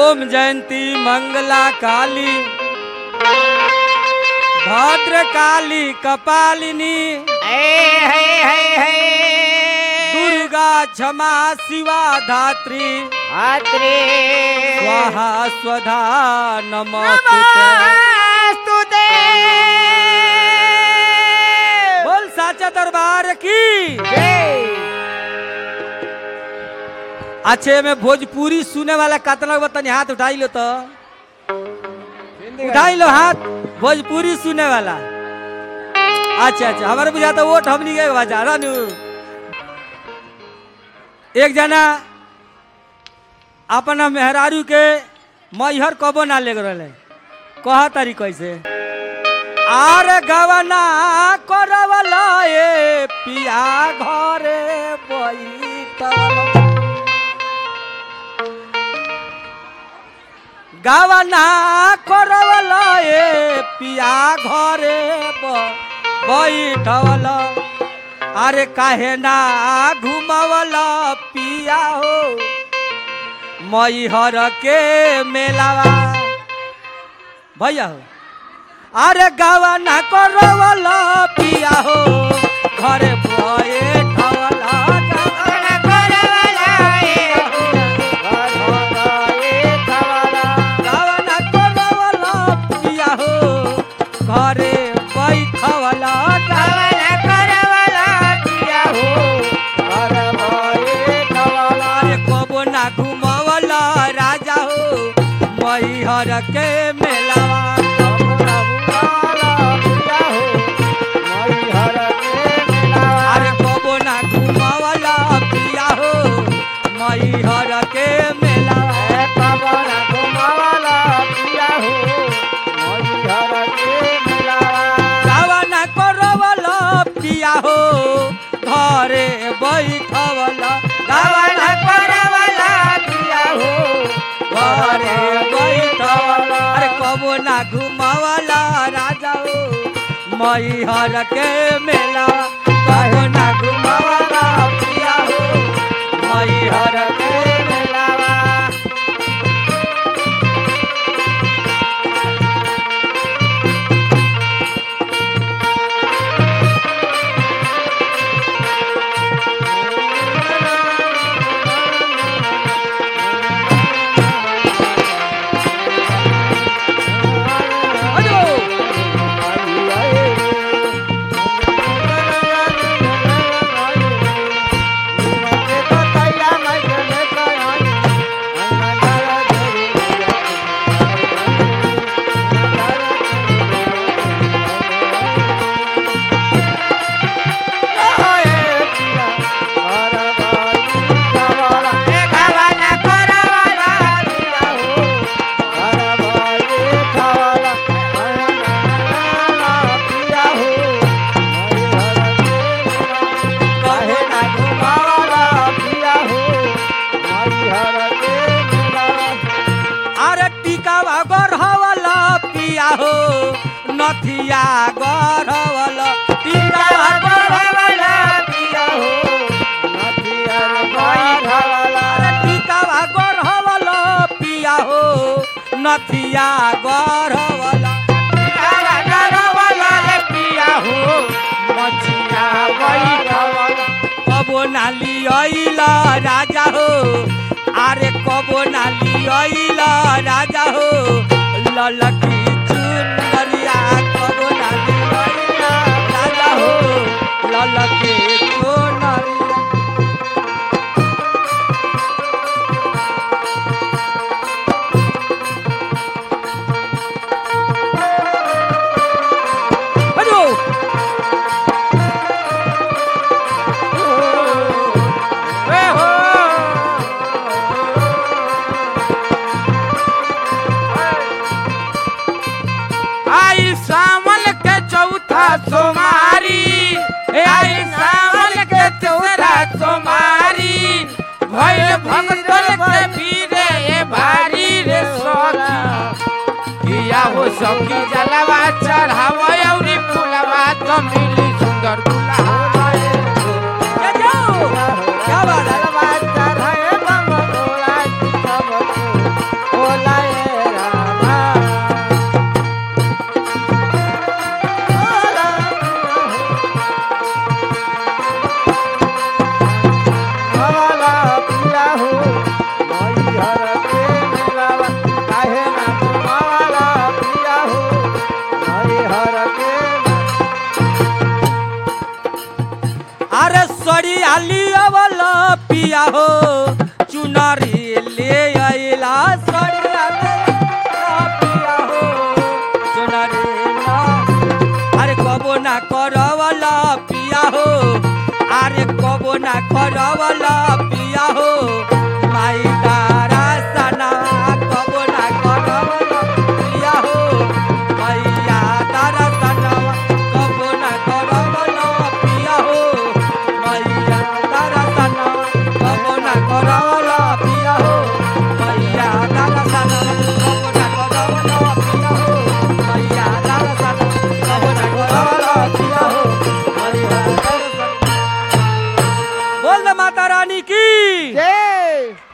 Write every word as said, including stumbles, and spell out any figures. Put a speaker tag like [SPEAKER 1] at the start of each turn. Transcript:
[SPEAKER 1] ओम जयंती मंगला काली भद्र काली कपालिनी दुर्गा क्षमा शिवा धात्री स्वाहा स्वधा नमोस्तुते। बोल साचा दरबार की अच्छे में भोजपुरी सुने वाला कतना बतन हाथ उठाई लो तो उठाई लो हाथ भोजपुरी सुने वाला। अच्छा अच्छा हमारे बुझाता वोट हमनी के बजा रानू एक जना अपना मेहरारू के मैहर कबो ना ले रहे कहा तारी कैसे आर गवना करवला ए पिया घरे बैठल गवना करवला ए पिया घरे बैठल अरे काहे ना घुमवला पिया हो मैहर के मेलावा भैया हो अरे गवना करवला पिया हो घरे बैठवला घरे बैठवला कबो ना घुमवला राजा हो मैहर के मेलावा अरे कबो ना घुमवला पिया हो मैहर के मेलावा कबो ना घुमवला पिया हो गवना करवला पिया हो घरे बैठवला गवना करवला पिया हो घरे बैठवला अरे कबो ना घुमवला राजा हो मैहर के मेला कबो ना घुमवला पिया हो मैहर के मेलावा नथिया गढ़वला टीका गढ़वला पिया हो नथिया गढ़वला टीका गढ़वला पिया हो नथिया गढ़वला टीका गढ़वला पिया हो नथिया गढ़वला कबो नाली आइला राजा हो अरे कबो नाली आइला राजा हो ललकी कबो नाली आइला राजा हो ललकी चुनरिया
[SPEAKER 2] आई सावन के चौथा सोमारी आई सावन
[SPEAKER 1] पिया हो चुनरी ले आइला सड़िया पिया हो चुनरी ना अरे कबो ना करवला पिया हो अरे कबो ना करवला पिया हो माई तारा सना कबो ना करवला पिया हो मैया तारा सना कबो ना करवला पिया हो मैया तारा सना कबो ना करवला पिया हो मैया तारा सना कबो ना करवला पिया हो मैया तारा सना कबो ना करवला पिया हो मैया तारा सना बोल दे माता रानी की
[SPEAKER 2] जय।